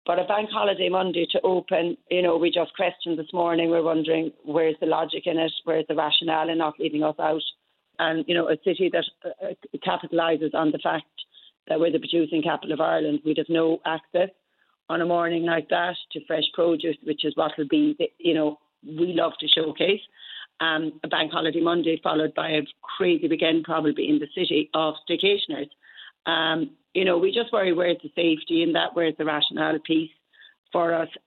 But a bank holiday Monday to open, we just questioned this morning. We're wondering where's the logic in it, where's the rationale in not leaving us out. And, a city that capitalises on the fact that we're the producing capital of Ireland, we'd have no access on a morning like that to fresh produce, which is what will be, we love to showcase. A bank holiday Monday followed by a crazy weekend probably in the city of staycationers. We just worry where's the safety in that, where's the rationale piece for us.